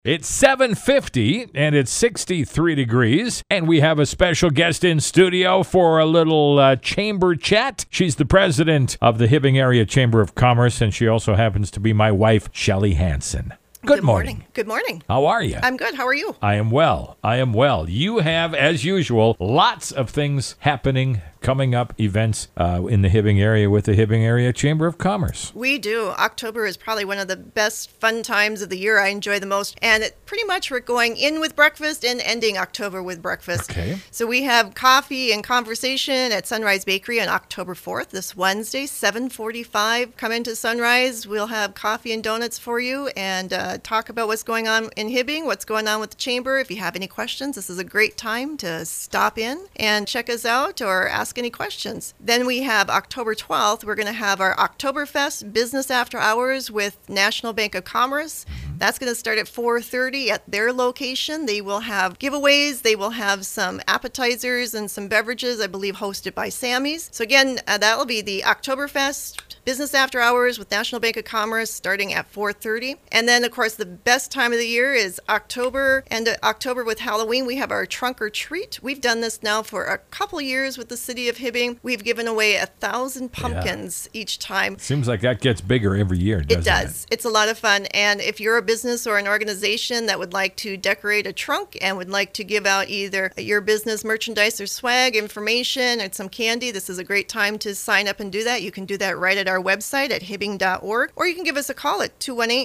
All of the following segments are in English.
It's 7:50 and it's 63 degrees, and we have a special guest in studio for a little chamber chat. She's the president of the Hibbing Area Chamber of Commerce, and she also happens to be my wife, Shelly Hansen. Good morning. Good morning. How are you? I'm good. How are you? I am well. You have, as usual, lots of things happening, coming up, events in the Hibbing area with the Hibbing Area Chamber of Commerce. We do. October is probably one of the best fun times of the year I enjoy the most. And pretty much we're going in with breakfast and ending October with breakfast. Okay. So we have coffee and conversation at Sunrise Bakery on October 4th, this Wednesday, 7:45. Come into Sunrise. We'll have coffee and donuts for you and talk about what's going on in Hibbing, what's going on with the chamber. If you have any questions, this is a great time to stop in and check us out or ask any questions. Then we have October 12th, we're going to have our Oktoberfest Business After Hours with National Bank of Commerce. That's going to start at 4:30 at their location. They will have giveaways. They will have some appetizers and some beverages, I believe, hosted by Sammy's. So again, that will be the Oktoberfest Business After Hours with National Bank of Commerce starting at 4:30. And then, of course, the best time of the year is October. And October with Halloween, we have our Trunk or Treat. We've done this now for a couple years with the city of Hibbing. We've given away 1,000 pumpkins each time. Seems like that gets bigger every year, doesn't it? It does. It's a lot of fun. And if you're a business or an organization that would like to decorate a trunk and would like to give out either your business merchandise or swag, information, or some candy, this is a great time to sign up and do that. You can do that right at our website at hibbing.org, or you can give us a call at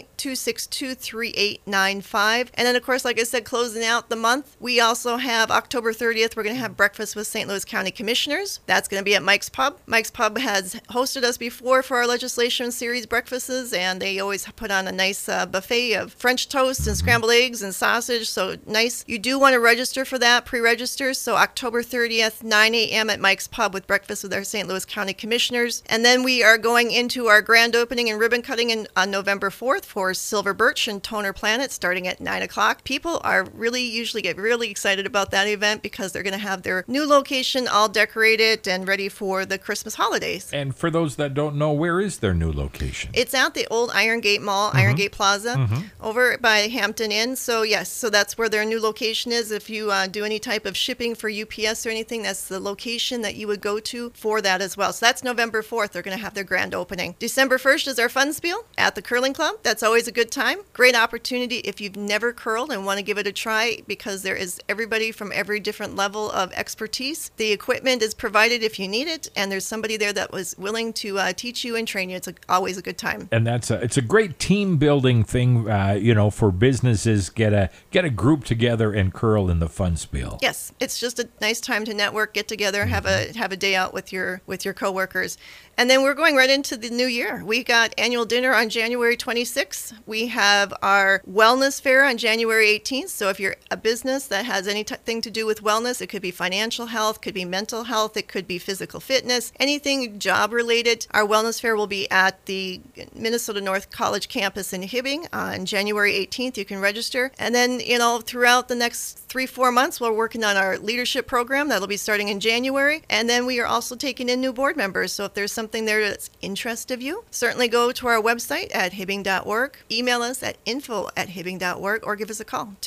218-262-3895. And then, of course, like I said, closing out the month, we also have October 30th, we're going to have breakfast with St. Louis County Commissioners. That's going to be at Mike's Pub. Mike's Pub has hosted us before for our legislation series breakfasts, and they always put on a nice buffet of French toast and scrambled eggs and sausage, so nice. You do want to register for that, pre-register, so October 30th, 9 a.m. at Mike's Pub with breakfast with our St. Louis County Commissioners. And then we are going into our grand opening and ribbon cutting on November 4th for Silver Birch and Toner Planet starting at 9 o'clock. People are usually get really excited about that event because they're going to have their new location all decorated and ready for the Christmas holidays. And for those that don't know, where is their new location? It's at the old Iron Gate Mall, Iron Gate Plaza, over by Hampton Inn. So yes, so that's where their new location is. If you do any type of shipping for UPS or anything, that's the location that you would go to for that as well. So that's November 4th. They're going to have their grand opening. December 1st is our fun spiel at the Curling Club. That's always a good time. Great opportunity if you've never curled and want to give it a try, because there is everybody from every different level of expertise. The equipment is provided if you need it, and there's somebody there that was willing to teach you and train you. It's always a good time. And it's a great team building thing, for businesses. Get a group together and curl in the fun spiel. Yes, it's just a nice time to network, get together, have a day out with your coworkers. And then we're going right into the new year. We got annual dinner on January 26th. We have our wellness fair on January 18th. So if you're a business that has anything to do with wellness, it could be financial health, could be mental health, it could be physical fitness, anything job related. Our wellness fair will be at the Minnesota North College campus in Hibbing on January 18th. You can register. And then, throughout the next 3-4 months, we're working on our leadership program. That'll be starting in January. And then we are also taking in new board members. So if there's something there that's interest of you, certainly go to our website at hibbing.org, email us at info@hibbing.org, or give us a call,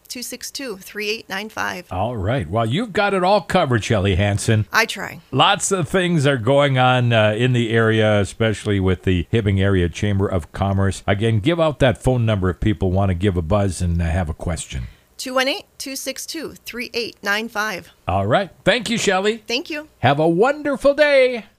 218-262-3895. All right. Well, you've got it all covered, Shelly Hansen. I try. Lots of things are going on in the area, especially with the Hibbing Area Chamber of Commerce. Again, give out that phone number if people want to give a buzz and have a question. 218-262-3895. All right. Thank you, Shelly. Thank you. Have a wonderful day.